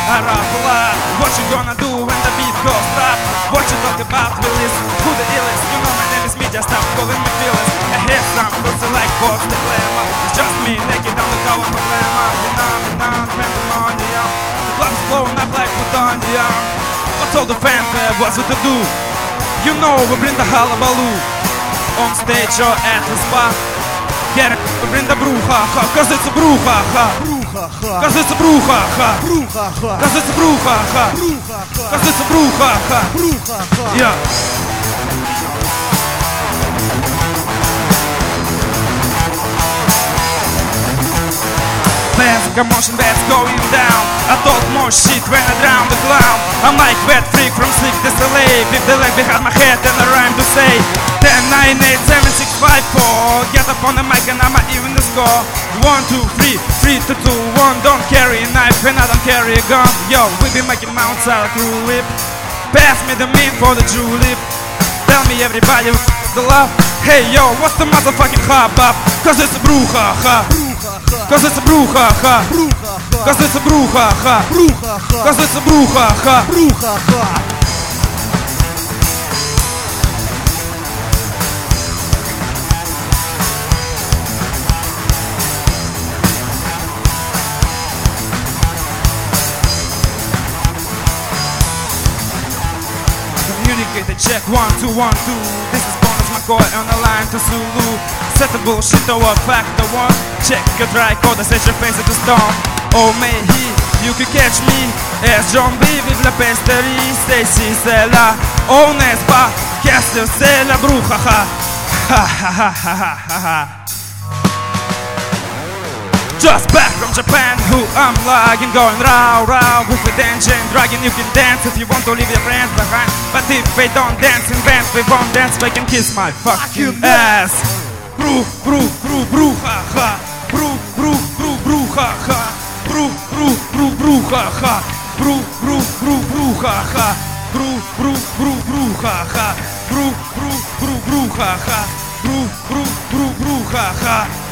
I rap a lot. What you gonna do when the beat goes stop? What you talk about, Willis? Who the illest? You know my name is Media, stop calling me Phyllis. I hear some pussy like boss, the glamour. It's just me, naked on the cover for glamour. Pandemonium. The club's blowing up like plutonium. What's all the fanfare, what's it to do? You know we bring the hullabaloo. On stage or at the spa. Get it, we bring the brouhaha. Cause it's a brouhaha. Cause it's a brouhaha. Cause it's a brouhaha. Cause it's a brouhaha. Yeah. There's a commotion that's going down. I talk more shit when I drown the clown. I'm like wet freak from sick to slave. If the leg behind my head and a rhyme to say 10, 9, 8, 7, 6, 5, 4. Get up on the mic and I'ma even the score. 1, 2, 3, 3 to 2, 1. Don't carry a knife and I don't carry a gun. Yo, we be making mounts out of crew whip. Pass me the meat for the julep. Tell me everybody the love. Hey yo, what's the motherfucking hubbub? Cause it's a brouhaha. Cause it's a brouhaha. Cause it's a brouhaha. Cause it's a brouhaha. Communicate the check 1, 2, 1, 2. This is bonus McCoy on the line to Zulu. Set the bullshit over factor 1. Check your dry code, set your face at the storm. Oh may you can catch me as John B. Vive la pesterie, Stacy Sella. Oh Nespa, Castle Sella Bruhaha. Ha ha ha ha ha ha. Just back from Japan, who I'm lagging, going row row with the engine dragging. You can dance if you want to leave your friends behind, but if they don't dance in bands, we won't dance. They can kiss my fucking ass. Bru bru bru bru ha ha. Bru bru bru bru ha ha. Bru bru bru bru ha ha. Bru bru bru bru ha ha. Bru bru bru bru ha ha. Bru bru bru bru ha ha. Bru bru bru bru ha ha.